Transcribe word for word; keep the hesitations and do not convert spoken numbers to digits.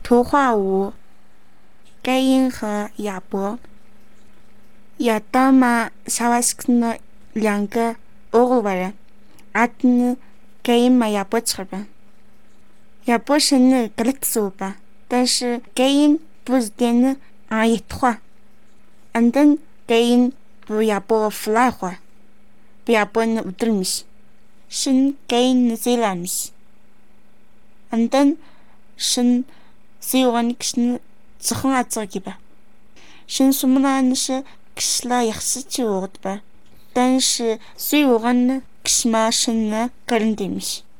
图画五，该隐和亚伯。亚当嘛사와스크는两个俄国人，阿特该隐嘛亚伯吃吧。亚伯是那格勒索吧，但是该隐不是点呢啊一团，安等该隐不亚伯弗拉话，不亚伯呢乌德米西，是该隐呢最拉米西，安等是最晚的是最后啊做的吧，是什么呢？是kişiler yaxşı oldu ba.但是最晚呢kişi嘛是呢个人demiş.